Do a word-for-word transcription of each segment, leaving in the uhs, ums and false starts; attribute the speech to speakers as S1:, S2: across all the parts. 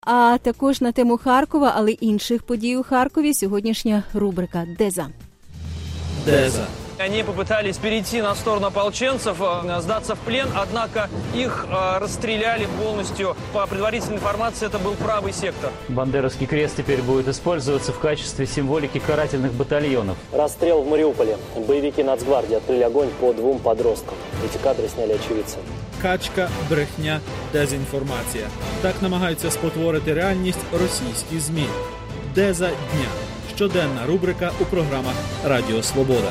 S1: А також на тему Харкова, але інших подій у Харкові сьогоднішня рубрика «Деза».
S2: Деза.
S3: Они попытались перейти на сторону ополченцев, сдаться в плен, однако их расстреляли полностью. По предварительной информации, это был правый сектор.
S4: Бандеровский крест теперь будет использоваться в качестве символики карательных батальонов.
S5: Расстрел в Мариуполе. Боевики Нацгвардии открыли огонь по двум подросткам. Эти кадры сняли очевидцы.
S2: Качка, брехня, дезінформація. Так намагаються спотворити реальність російські ЗМІ. Деза дня. Щоденна рубрика у програмах Радіо Свобода.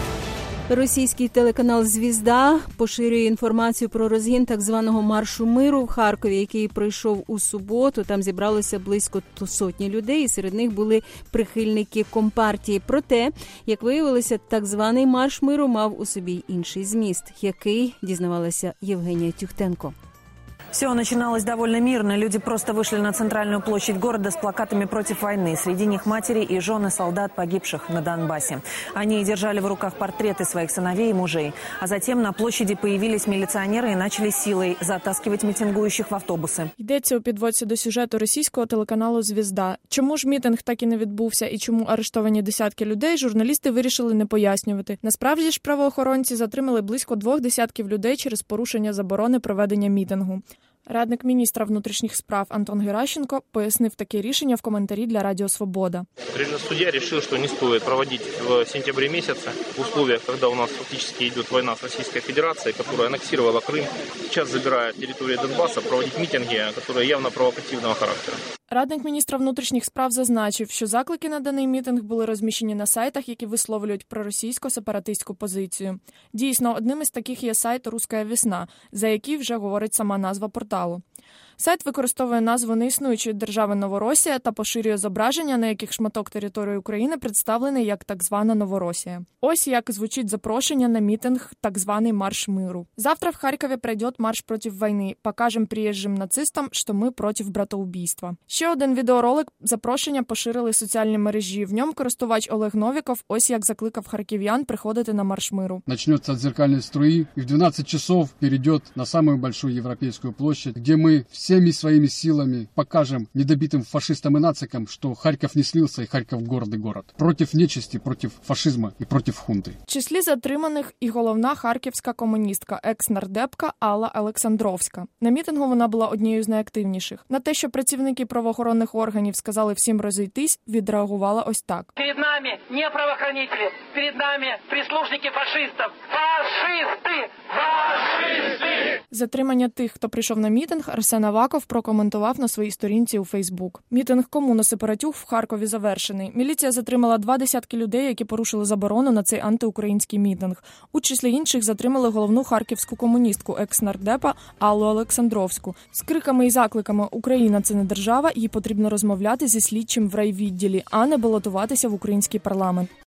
S1: Російський телеканал «Звізда» поширює інформацію про розгін так званого маршу миру в Харкові, який пройшов у суботу. Там зібралося близько сотні людей, і серед них були прихильники Компартії. Проте, як виявилося, так званий марш миру мав у собі інший зміст, який дізнавалася Євгенія Тюхтенко.
S6: Все начиналось довольно мирно. Люди просто вышли на центральную площадь города с плакатами против войны. Среди них матери и жены солдат, погибших на Донбассе. Они держали в руках портреты своих сыновей и мужей. А затем на площади появились милиционеры и начали силой затаскивать мітингуючих в автобуси.
S7: Йдеться у підводці до сюжету російського телеканалу «Звізда». Чому ж мітинг так і не відбувся і чому арештовані десятки людей, журналісти вирішили не пояснювати. Насправді ж правоохоронці затримали близько двох десятків людей через порушення заборони проведення мітингу. Радник міністра внутрішніх справ Антон Геращенко пояснив таке рішення в коментарі для Радіо Свобода.
S8: Судья решил, что не стоит проводить в сентябре месяце, в условиях, когда у нас фактически идет война с Российской Федерацией, которая аннексировала Крым, сейчас забирает территорию Донбасса, проводить митинги, которые явно провокативного характера.
S7: Радник міністра внутрішніх справ зазначив, що заклики на даний мітинг були розміщені на сайтах, які висловлюють проросійсько-сепаратистську позицію. Дійсно, одним із таких є сайт «Русская весна», за який вже говорить сама назва порталу. Сайт використовує назву неіснуючої держави Новоросія та поширює зображення, на яких шматок території України представлений як так звана Новоросія. Ось як звучить запрошення на мітинг так званий «Марш миру». Завтра в Харкові пройдет марш против войны. Покажем приезжим нацистам, що ми проти братоубійства. Ще один відеоролик запрошення поширили соціальні мережі. В ньому користувач Олег Новіков ось як закликав харків'ян приходити на марш миру.
S9: Начнется от зеркальной струи и в двенадцать часов перейдет на самую большую европейскую площадь, где мы всеми своими силами покажем недобитым фашистам и нацикам, что Харьков не слился и Харьков гордый город. Против нечисти, против фашизма и против хунти.
S7: В числі затриманих і головна харківська комуністка, екс-нардепка Алла Олександровська. На мітингу вона була однією з найактивніших. На те, що працівники правоохоронних органів сказали всім розійтись, відреагувала ось так.
S10: Перед нами не правоохранителі, перед нами прислужники фашистів. Фашисти! Фашисти!
S7: Затримання тих, хто прийшов на мітинг, Арсен Аваков прокоментував на своїй сторінці у Фейсбук. Мітинг комуна сепаратюг в Харкові завершений. Міліція затримала два десятки людей, які порушили заборону на цей антиукраїнський мітинг. У числі інших затримали головну харківську комуністку, екс-нардепа Аллу Олександровську. З криками і закликами «Україна – це не держава», їй потрібно розмовляти зі слідчим в райвідділі, а не балотуватися в український парламент.